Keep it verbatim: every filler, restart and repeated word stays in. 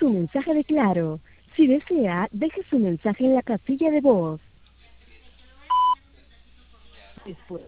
su mensaje de Claro. Si desea, deje su mensaje en la casilla de voz. Después